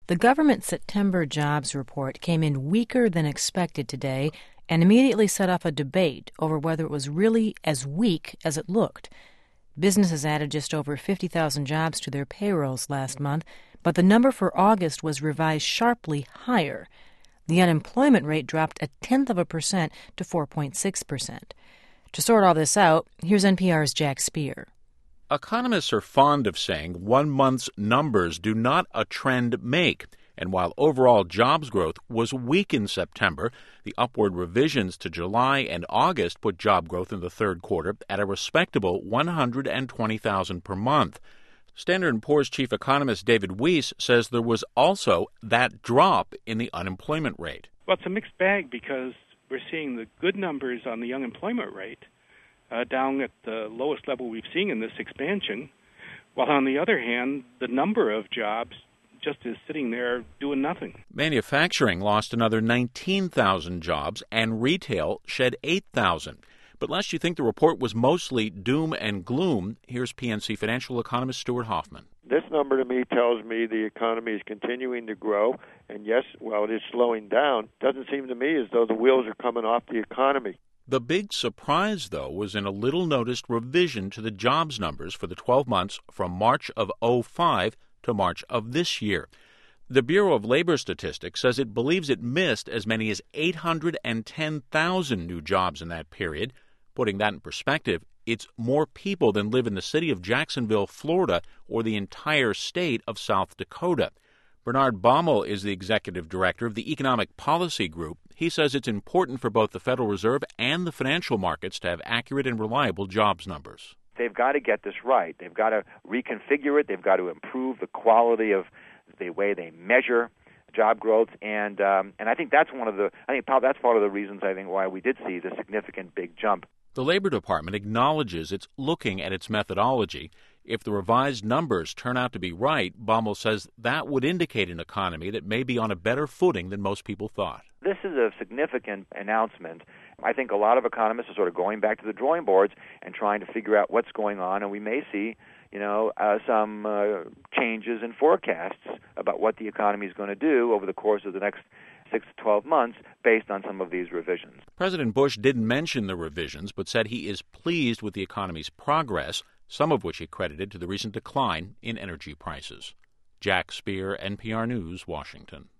The government September jobs report came in weaker than expected today and immediately set off a debate over whether it was really as weak as it looked. Businesses added just over 50,000 jobs to their payrolls last month, but the number for August was revised sharply higher. The unemployment rate dropped 0.1% to 4.6%. To sort all this out, here's NPR's Jack Speer. Economists are fond of saying 1 month's numbers do not a trend make. And while overall jobs growth was weak in September, the upward revisions to July and August put job growth in the third quarter at a respectable 120,000 per month. Standard & Poor's chief economist David Weiss says there was also that drop in the unemployment rate. Well, it's a mixed bag because we're seeing the good numbers on the unemployment rate down at the lowest level we've seen in this expansion, while on the other hand, the number of jobs just is sitting there doing nothing. Manufacturing lost another 19,000 jobs and retail shed 8,000. But lest you think the report was mostly doom and gloom, here's PNC financial economist Stuart Hoffman. This number to me tells me the economy is continuing to grow, and yes, while it is slowing down, it doesn't seem to me as though the wheels are coming off the economy. The big surprise, though, was in a little-noticed revision to the jobs numbers for the 12 months from March of '05 to March of this year. The Bureau of Labor Statistics says it believes it missed as many as 810,000 new jobs in that period. Putting that in perspective, it's more people than live in the city of Jacksonville, Florida, or the entire state of South Dakota. Bernard Baumol is the executive director of the Economic Policy Group. He says it's important for both the Federal Reserve and the financial markets to have accurate and reliable jobs numbers. They've got to get this right. They've got to reconfigure it. They've got to improve the quality of the way they measure job growth, and I think that's that's part of the reasons I think why we did see the significant big jump. The Labor Department acknowledges it's looking at its methodology. If the revised numbers turn out to be right, Baumol says that would indicate an economy that may be on a better footing than most people thought. This is a significant announcement. I think a lot of economists are sort of going back to the drawing boards and trying to figure out what's going on, and we may see some changes in forecasts about what the economy is going to do over the course of the next 6 to 12 months based on some of these revisions. President Bush didn't mention the revisions, but said he is pleased with the economy's progress, some of which he credited to the recent decline in energy prices. Jack Speer, NPR News, Washington.